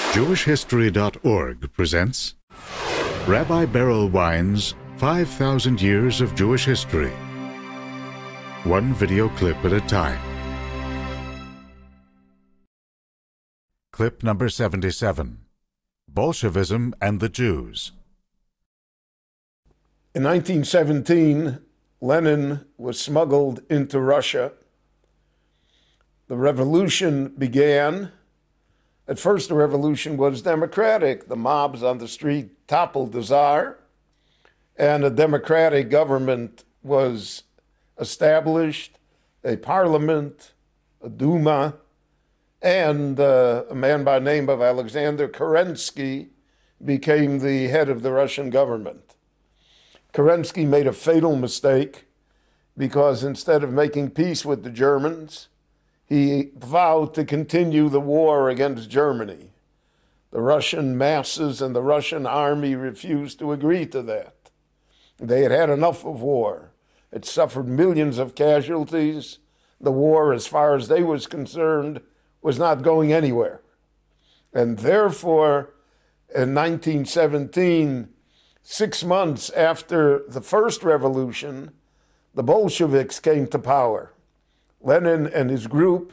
JewishHistory.org presents Rabbi Berel Wein's 5,000 Years of Jewish History. One video clip at a time. Clip number 77. Bolshevism and the Jews. In 1917, Lenin was smuggled into Russia. The revolution began. At first, the revolution was democratic. The mobs on the street toppled the Tsar, and a democratic government was established, a parliament, a Duma, and a man by the name of Alexander Kerensky became the head of the Russian government. Kerensky made a fatal mistake because instead of making peace with the Germans, he vowed to continue the war against Germany. The Russian masses and the Russian army refused to agree to that. They had had enough of war. It suffered millions of casualties. The war, as far as they was concerned, was not going anywhere. And therefore, in 1917, 6 months after the first revolution, the Bolsheviks came to power. Lenin and his group,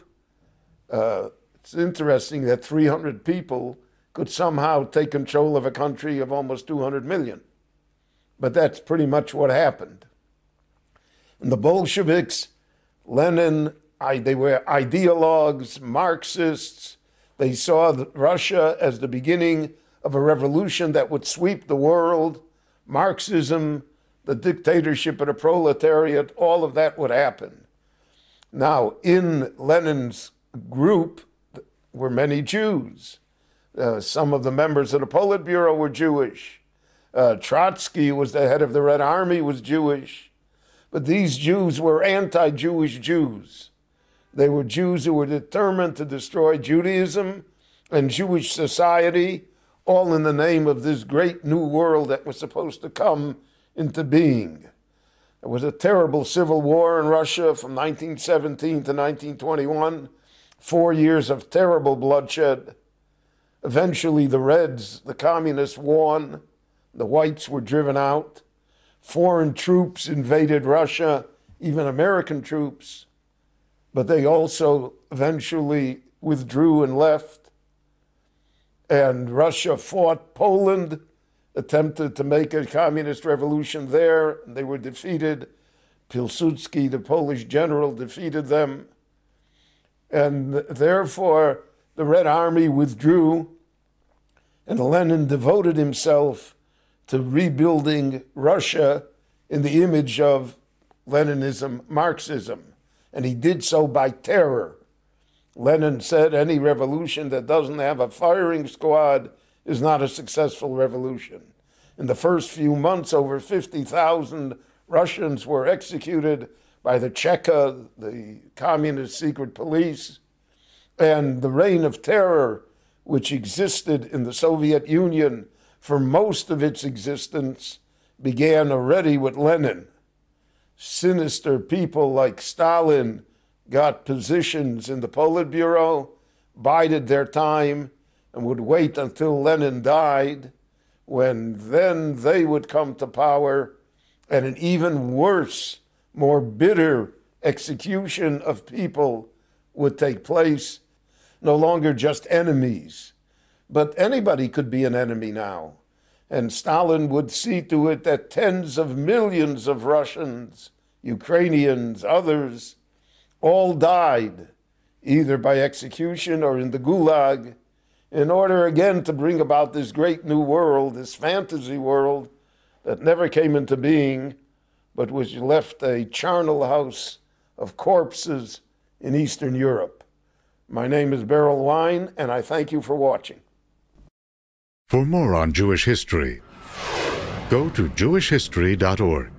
it's interesting that 300 people could somehow take control of a country of almost 200 million. But that's pretty much what happened. And the Bolsheviks, Lenin, they were ideologues, Marxists. They saw Russia as the beginning of a revolution that would sweep the world. Marxism, the dictatorship of the proletariat, all of that would happen. Now, in Lenin's group were many Jews. Some of the members of the Politburo were Jewish. Trotsky was the head of the Red Army, was Jewish. But these Jews were anti-Jewish Jews. They were Jews who were determined to destroy Judaism and Jewish society, all in the name of this great new world that was supposed to come into being. There was a terrible civil war in Russia from 1917 to 1921, 4 years of terrible bloodshed. Eventually, the Reds, the communists, won. The whites were driven out. Foreign troops invaded Russia, even American troops, but they also eventually withdrew and left. And Russia fought Poland, attempted to make a communist revolution there. They were defeated. Pilsudski, the Polish general, defeated them. And therefore, the Red Army withdrew, and Lenin devoted himself to rebuilding Russia in the image of Leninism, Marxism. And he did so by terror. Lenin said any revolution that doesn't have a firing squad is not a successful revolution. In the first few months, over 50,000 Russians were executed by the Cheka, the communist secret police, and the reign of terror, which existed in the Soviet Union for most of its existence, began already with Lenin. Sinister people like Stalin got positions in the Politburo, bided their time, and would wait until Lenin died, when then they would come to power, and an even worse, more bitter execution of people would take place. No longer just enemies, but anybody could be an enemy now. And Stalin would see to it that tens of millions of Russians, Ukrainians, others, all died, either by execution or in the Gulag, in order again to bring about this great new world, this fantasy world that never came into being, but which left a charnel house of corpses in Eastern Europe. My name is Berel Wein, and I thank you for watching. For more on Jewish history, go to JewishHistory.org.